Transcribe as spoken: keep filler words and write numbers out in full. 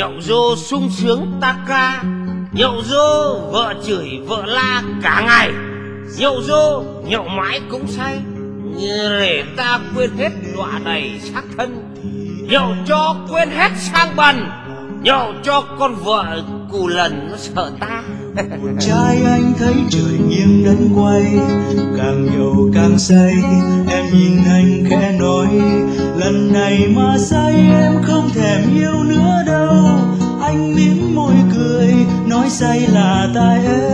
nhậu rô sung sướng ta ca, nhậu rô vợ chửi vợ la cả ngày, nhậu rô nhậu mãi cũng say, để ta quên hết đọa đầy xác thân, nhậu cho quên hết sang bần, nhậu cho con vợ cù lần nó sợ ta. Một trai anh thấy trời nghiêng đất quay, càng nhậu càng say, em nhìn anh khẽ nói, lần này mà say em không thèm yêu nữa đâu. Anh mím môi cười, nói say là tại em.